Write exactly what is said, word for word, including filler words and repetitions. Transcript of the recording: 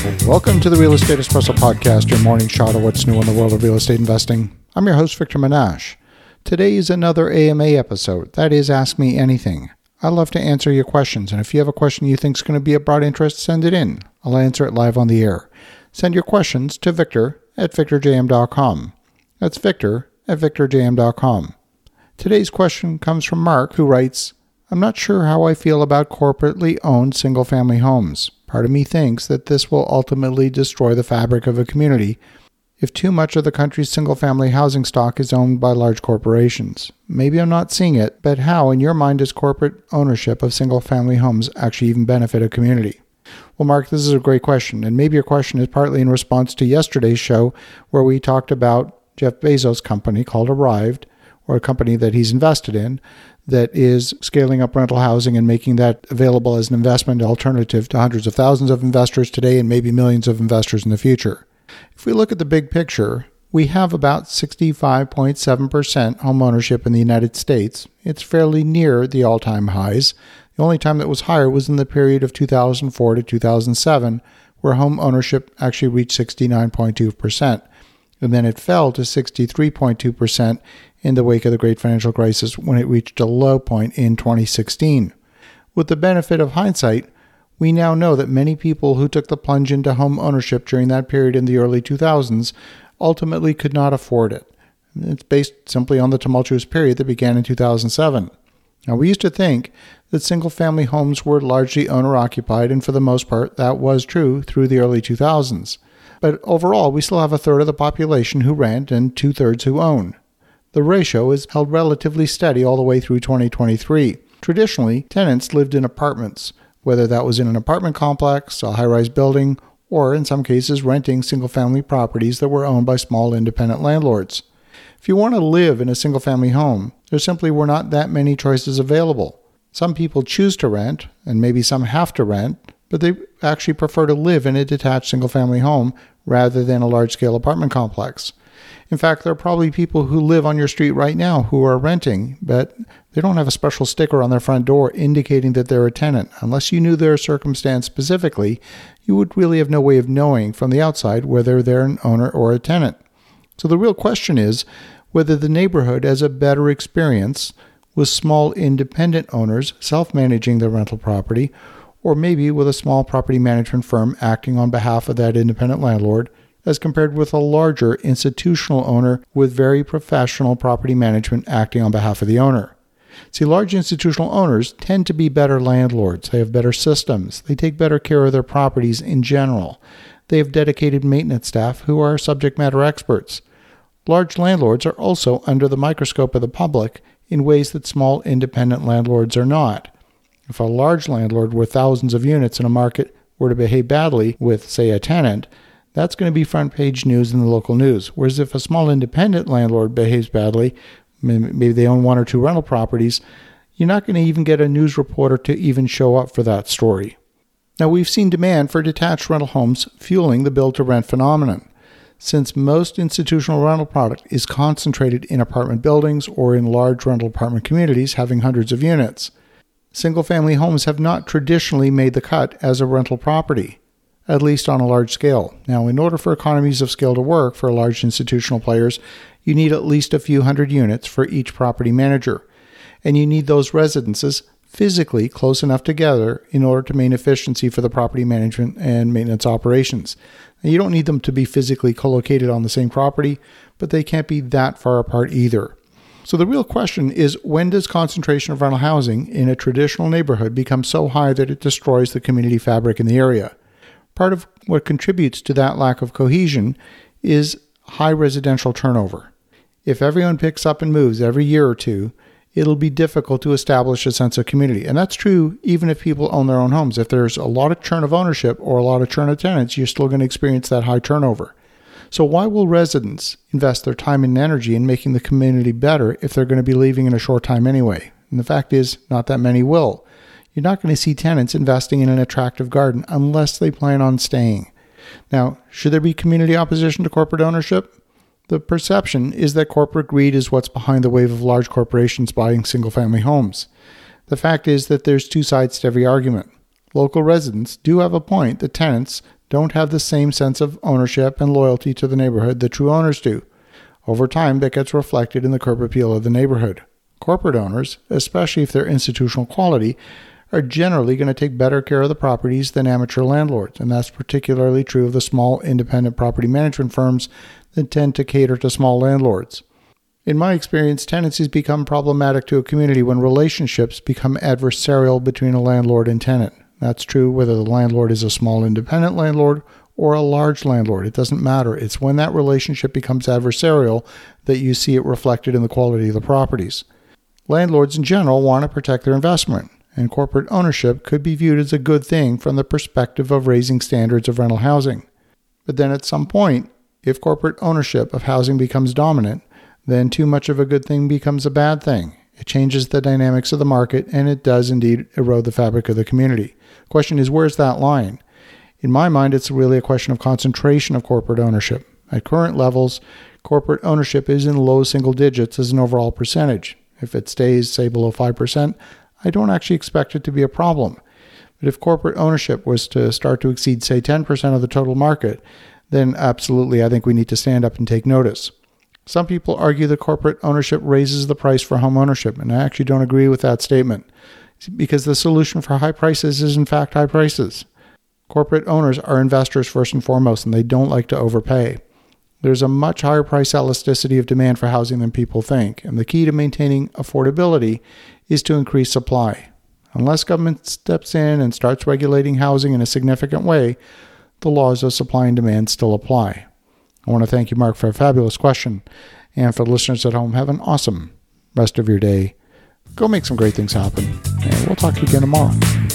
Welcome to the Real Estate Espresso Podcast, your morning shot of what's new in the world of real estate investing. I'm your host, Victor Menashe. Today is another A M A episode. That is, Ask Me Anything. I love to answer your questions, and if you have a question you think is going to be of broad interest, send it in. I'll answer it live on the air. Send your questions to Victor at victor j m dot com. That's Victor at victor j m dot com. Today's question comes from Mark, who writes, I'm not sure how I feel about corporately owned single-family homes. Part of me thinks that this will ultimately destroy the fabric of a community if too much of the country's single-family housing stock is owned by large corporations. Maybe I'm not seeing it, but how, in your mind, does corporate ownership of single-family homes actually even benefit a community? Well, Mark, this is a great question, and maybe your question is partly in response to yesterday's show where we talked about Jeff Bezos' company called Arrived, or a company that he's invested in, that is scaling up rental housing and making that available as an investment alternative to hundreds of thousands of investors today and maybe millions of investors in the future. If we look at the big picture, we have about sixty-five point seven percent home ownership in the United States. It's fairly near the all-time highs. The only time that was higher was in the period of two thousand four to two thousand seven, where home ownership actually reached sixty-nine point two percent. And then it fell to sixty-three point two percent in the wake of the Great Financial Crisis when it reached a low point in twenty sixteen. With the benefit of hindsight, we now know that many people who took the plunge into home ownership during that period in the early two thousands ultimately could not afford it. It's based simply on the tumultuous period that began in two thousand seven. Now, we used to think that single-family homes were largely owner-occupied, and for the most part, that was true through the early two thousands. But overall, we still have a third of the population who rent and two-thirds who own. The ratio is held relatively steady all the way through twenty twenty-three. Traditionally, tenants lived in apartments, whether that was in an apartment complex, a high-rise building, or in some cases renting single-family properties that were owned by small independent landlords. If you want to live in a single-family home, there simply were not that many choices available. Some people choose to rent, and maybe some have to rent, but they actually prefer to live in a detached single-family home rather than a large-scale apartment complex. In fact, there are probably people who live on your street right now who are renting, but they don't have a special sticker on their front door indicating that they're a tenant. Unless you knew their circumstance specifically, you would really have no way of knowing from the outside whether they're an owner or a tenant. So the real question is whether the neighborhood has a better experience with small independent owners self-managing their rental property, or maybe with a small property management firm acting on behalf of that independent landlord, as compared with a larger institutional owner with very professional property management acting on behalf of the owner. See, large institutional owners tend to be better landlords. They have better systems. They take better care of their properties in general. They have dedicated maintenance staff who are subject matter experts. Large landlords are also under the microscope of the public in ways that small independent landlords are not. If a large landlord with thousands of units in a market were to behave badly with, say, a tenant, that's going to be front page news in the local news. Whereas if a small independent landlord behaves badly, maybe they own one or two rental properties, you're not going to even get a news reporter to even show up for that story. Now, we've seen demand for detached rental homes fueling the build-to-rent phenomenon. Since most institutional rental product is concentrated in apartment buildings or in large rental apartment communities having hundreds of units, single-family homes have not traditionally made the cut as a rental property, at least on a large scale. Now, in order for economies of scale to work for large institutional players, you need at least a few hundred units for each property manager, and you need those residences physically close enough together in order to maintain efficiency for the property management and maintenance operations. Now, you don't need them to be physically co-located on the same property, but they can't be that far apart either. So the real question is, when does concentration of rental housing in a traditional neighborhood become so high that it destroys the community fabric in the area? Part of what contributes to that lack of cohesion is high residential turnover. If everyone picks up and moves every year or two, it'll be difficult to establish a sense of community. And that's true even if people own their own homes. If there's a lot of churn of ownership or a lot of churn of tenants, you're still going to experience that high turnover. So why will residents invest their time and energy in making the community better if they're going to be leaving in a short time anyway? And the fact is, not that many will. You're not going to see tenants investing in an attractive garden unless they plan on staying. Now, should there be community opposition to corporate ownership? The perception is that corporate greed is what's behind the wave of large corporations buying single-family homes. The fact is that there's two sides to every argument. Local residents do have a point that tenants don't have the same sense of ownership and loyalty to the neighborhood that true owners do. Over time, that gets reflected in the curb appeal of the neighborhood. Corporate owners, especially if they're institutional quality, are generally going to take better care of the properties than amateur landlords, and that's particularly true of the small independent property management firms that tend to cater to small landlords. In my experience, tenancies become problematic to a community when relationships become adversarial between a landlord and tenant. That's true whether the landlord is a small independent landlord or a large landlord. It doesn't matter. It's when that relationship becomes adversarial that you see it reflected in the quality of the properties. Landlords in general want to protect their investment, and corporate ownership could be viewed as a good thing from the perspective of raising standards of rental housing. But then at some point, if corporate ownership of housing becomes dominant, then too much of a good thing becomes a bad thing. It changes the dynamics of the market, and it does indeed erode the fabric of the community. The question is, where's that line? In my mind, it's really a question of concentration of corporate ownership. At current levels, corporate ownership is in low single digits as an overall percentage. If it stays, say, below five percent, I don't actually expect it to be a problem. But if corporate ownership was to start to exceed, say, ten percent of the total market, then absolutely I think we need to stand up and take notice. Some people argue that corporate ownership raises the price for home ownership, and I actually don't agree with that statement, because the solution for high prices is in fact high prices. Corporate owners are investors first and foremost, and they don't like to overpay. There's a much higher price elasticity of demand for housing than people think, and the key to maintaining affordability is to increase supply. Unless government steps in and starts regulating housing in a significant way, the laws of supply and demand still apply. I want to thank you, Mark, for a fabulous question. And for the listeners at home, have an awesome rest of your day. Go make some great things happen. And we'll talk to you again tomorrow.